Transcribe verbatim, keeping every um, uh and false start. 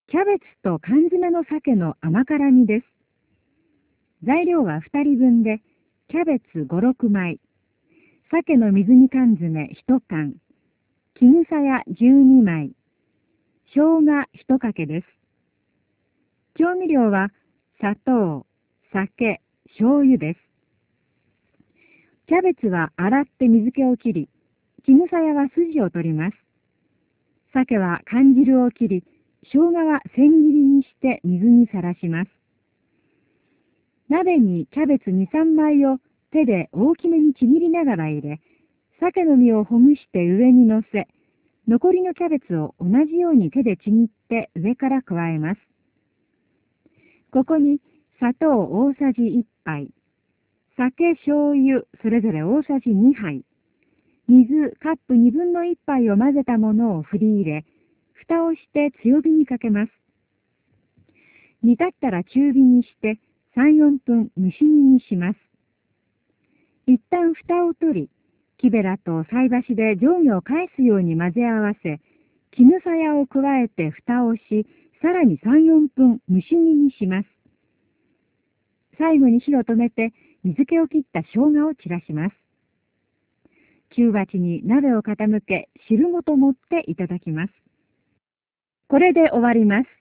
キャベツと缶詰の鮭の甘辛煮です。材料はふたりぶんで、キャベツご、ろくまい、鮭の水煮缶詰いちかん、絹さやじゅうにまい、生姜いちかけです。調味料は砂糖、酒、醤油です。キャベツは洗って水気を切り、絹さやは筋を取ります。鮭は缶汁を切り、生姜は千切りにして水にさらします。鍋にキャベツに、さんまいを手で大きめにちぎりながら入れ、鮭の身をほぐして上に乗せ、残りのキャベツを同じように手でちぎって上から加えます。ここに砂糖大さじいっぱい、酒、醤油それぞれ大さじにはい、水カップにぶんのいっぱいを混ぜたものを振り入れ、蓋をして強火にかけます。煮立ったら中火にしてさん、よんぷん蒸し煮にします。一旦蓋を取り、木べらと菜箸で上下を返すように混ぜ合わせ、絹さやを加えて蓋をし、さらにさん、よんぷん蒸し煮にします。最後に火を止めて、水気を切った生姜を散らします。中鉢に鍋を傾け、汁ごと盛っていただきます。これで終わります。